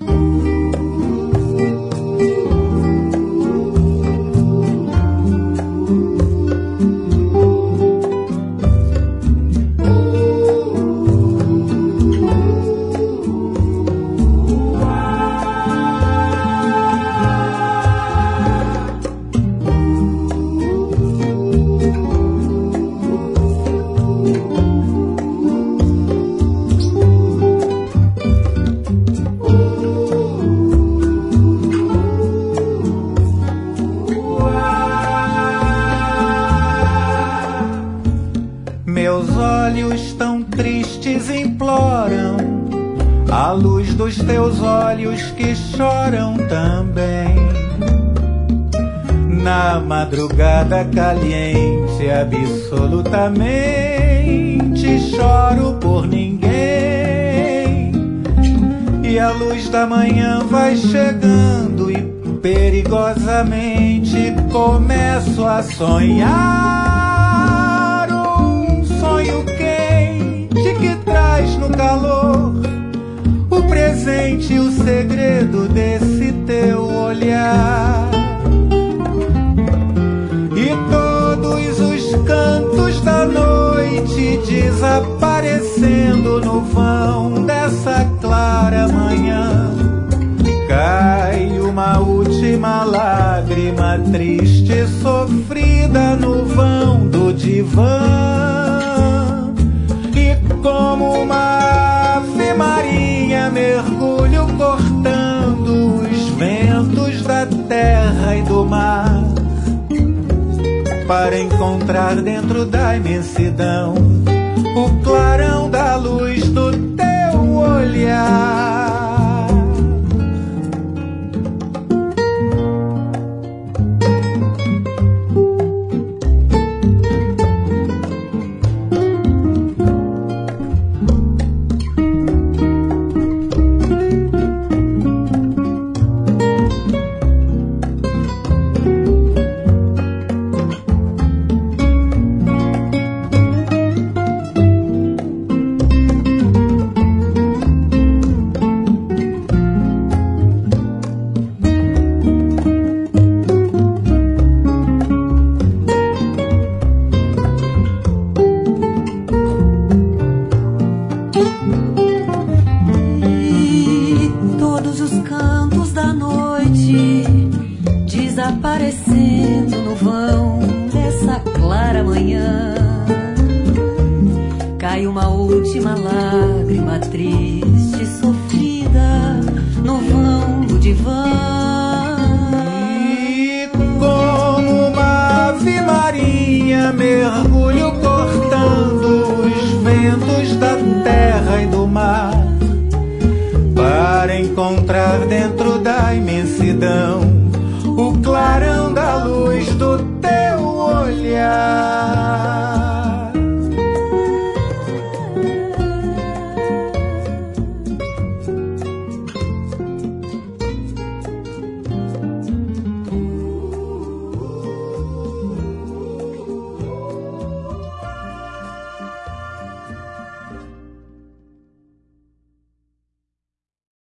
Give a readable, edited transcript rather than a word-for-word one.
Meus olhos tão tristes imploram a luz dos teus olhos que choram também. Na madrugada caliente, absolutamente choro por ninguém. E a luz da manhã vai chegando e perigosamente começo a sonhar. Sonho quente que traz no calor o presente e o segredo desse teu olhar. E todos os cantos da noite desaparecendo no vão dessa clara manhã. Cai uma última lágrima triste e sofrida no vão do divã. Como uma Ave Maria mergulho cortando os ventos da terra e do mar, para encontrar dentro da imensidão o clarão da luz do teu olhar. Desaparecendo no vão dessa clara manhã, cai uma última lágrima triste e sofrida no vão do divã. E como uma Ave Maria mergulho cortando os ventos da terra e do mar, para encontrar dentro da imensidão o clarão da luz do teu olhar.